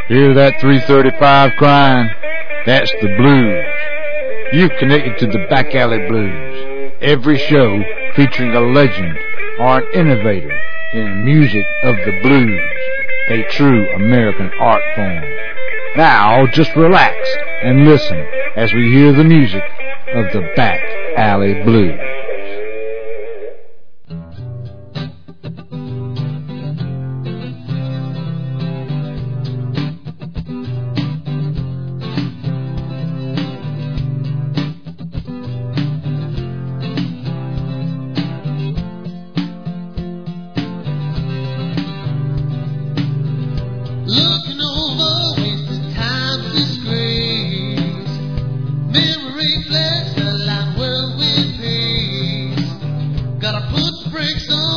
Hear that 335 crying? That's the blues. You've connected to the Back Alley Blues. Every show featuring a legend or an innovator in the music of the blues, a true American art form. Now just relax and listen as we hear the music of the Back Alley Blues. Gotta put the brakes on.